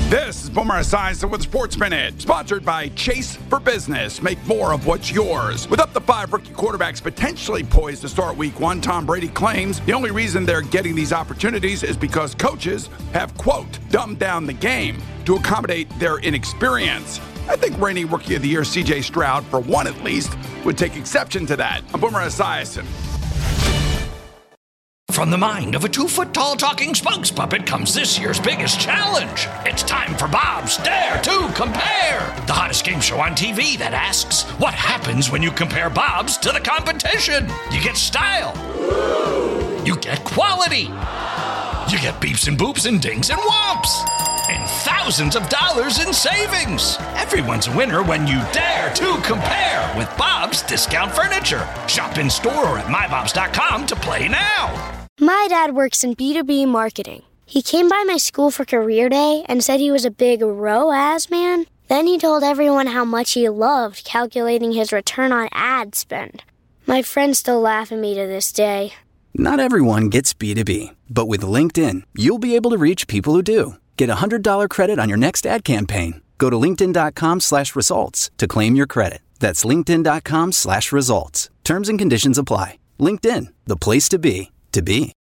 This is Boomer Esiason with Sports Minute, sponsored by Chase for Business. Make more of what's yours. With up to 5 rookie quarterbacks potentially poised to start week 1, Tom Brady claims the only reason they're getting these opportunities is because coaches have, quote, dumbed down the game to accommodate their inexperience. I think reigning Rookie of the Year C.J. Stroud, for one at least, would take exception to that. I'm Boomer Esiason. From the mind of a 2-foot-tall talking spokes puppet comes this year's biggest challenge. It's time for Bob's Dare to Compare, the hottest game show on TV that asks, what happens when you compare Bob's to the competition? You get style. You get quality. You get beeps and boops and dings and whomps. And thousands of dollars in savings. Everyone's a winner when you dare to compare with Bob's Discount Furniture. Shop in store or at mybobs.com to play now. My dad works in B2B marketing. He came by my school for career day and said he was a big ROAS man. Then he told everyone how much he loved calculating his return on ad spend. My friends still laugh at me to this day. Not everyone gets B2B, but with LinkedIn, you'll be able to reach people who do. Get a $100 credit on your next ad campaign. Go to linkedin.com/results to claim your credit. That's linkedin.com/results. Terms and conditions apply. LinkedIn, the place to be.